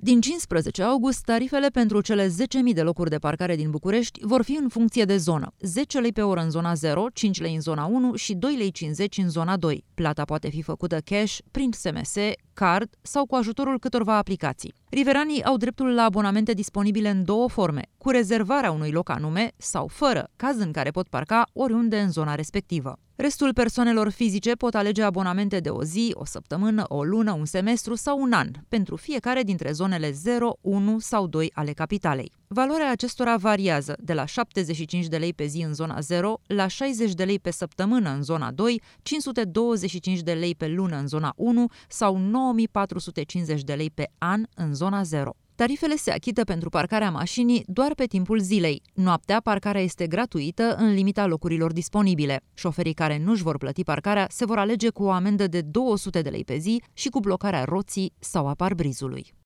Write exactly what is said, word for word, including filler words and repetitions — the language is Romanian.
Din cincisprezece august, tarifele pentru cele zece mii de locuri de parcare din București vor fi în funcție de zonă. zece lei pe oră în zona zero, cinci lei în zona unu și doi lei cincizeci în zona doi. Plata poate fi făcută cash, prin S M S, card sau cu ajutorul câtorva aplicații. Riveranii au dreptul la abonamente disponibile în două forme, cu rezervarea unui loc anume sau fără, caz în care pot parca oriunde în zona respectivă. Restul persoanelor fizice pot alege abonamente de o zi, o săptămână, o lună, un semestru sau un an, pentru fiecare dintre zonele zero, unu sau doi ale capitalei. Valoarea acestora variază de la șaptezeci și cinci de lei pe zi în zona zero, la șaizeci de lei pe săptămână în zona doi, cinci sute douăzeci și cinci de lei pe lună în zona unu sau nouă mii patru sute cincizeci de lei pe an în zona zero. Tarifele se achită pentru parcarea mașinii doar pe timpul zilei. Noaptea, parcarea este gratuită în limita locurilor disponibile. Șoferii care nu-și vor plăti parcarea se vor alege cu o amendă de două sute de lei pe zi și cu blocarea roții sau a parbrizului.